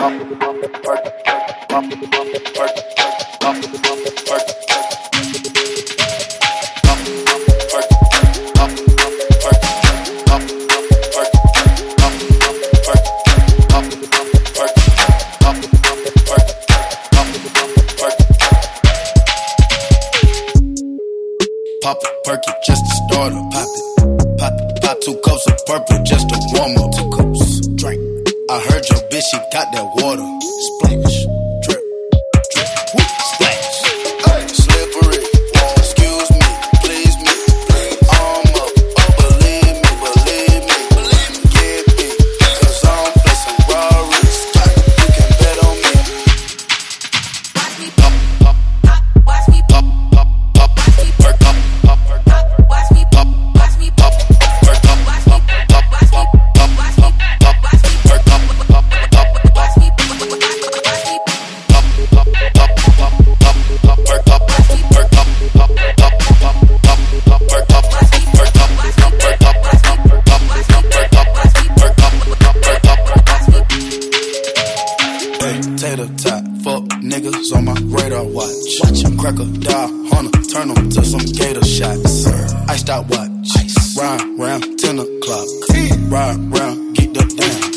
Pop a perky just to start up. Pop it, pop it, pop 2 cups of purple just to warm up. 2 cups, drink. I heard your bitch, she got that water. Splash, drip, drip, whoop, splash. Hey, slippery, excuse me, please me. Arm up, oh believe me, get me. Cause I'm flexing Rari's. You can bet on me. Watch me pop, pop, pop, watch me pop, pop, pop, watch me perk, pop, pop, pop, watch me pop, watch me pop, perk, pop, watch me pop, watch me pop, watch me pop, watch me perk, pop, pop, pop, watch me pop, watch me pop, pop, pop, pop, pop, pop, perk, pop, watch me perk, pop, pop, pop, pop, pop, pop, perk, pop, watch me perk, pop, watch me perk, pop, watch me pop, watch me perk, pop, watch me perk, pop, perk, pop, watch me. Hey, tater tot, fuck niggas on my radar watch. Watch 'em crack a die, hunter, turn 'em to some gator shots. Iced out watch, ride round 10 o'clock, ride round, get the down.